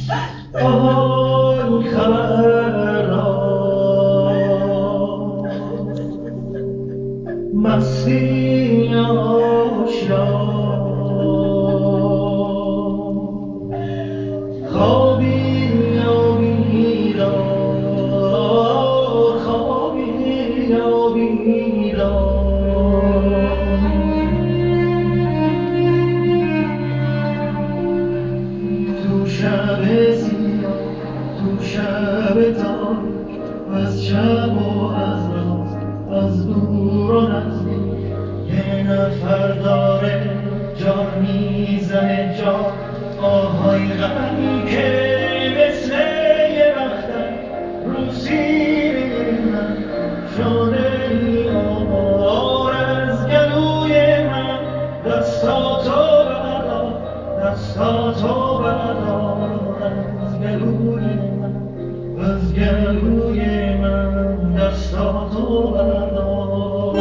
آهای خبر را مستی آشیان خوابی یا بیدار خوابی یا بیدار تو شب سیاه تو شب تاریک از شب و از راست از دور و نزدیک یه نفر داره جان میزنه جان آهای غمی که مثل یه بختک رو سینه من شده ای آمار از گلوی من دستاتو بردار دستاتو بردار از گلوی من از گلوی من دستاتو بردار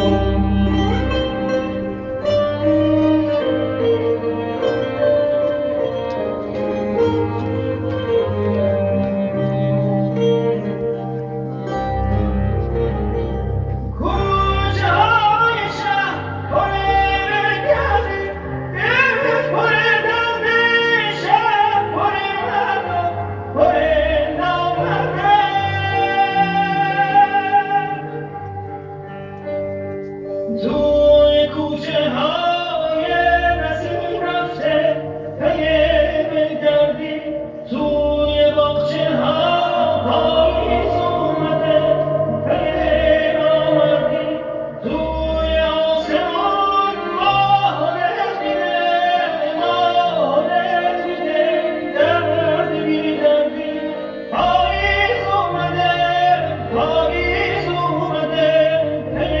توی کوچه های نسیم رفته پی دردی توی باغچه ها پاییز اومده پی نامردی توی آسمون ماه دلگیره درد بی دردی پاییز اومده پاییز اومده پی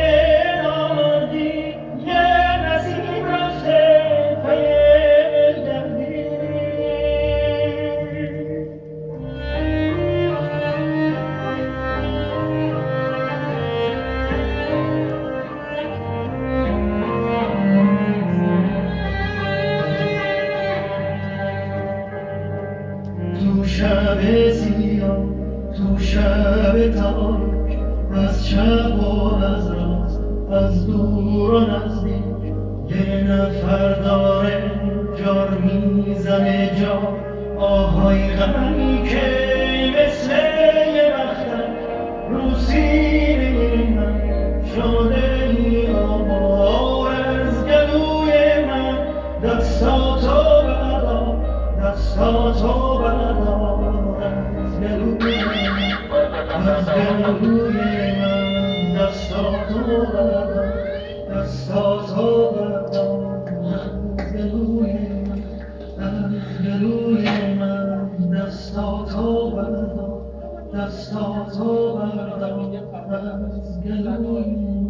تو شب سیاه تو شب تاریک از شب و از راست از دور و نزدیک یه نفر داره جار میزنه جار آهای غمی که مثل یه بختک رو سینه من شده ای آمار از گلوی من دستاتو بردار دستاتو بردار از گلوی من از گلوی من دستاتو بردار دستاتو بردار از گلوی من از گلوی من دستاتو بردار دستاتو بردار از گلوی من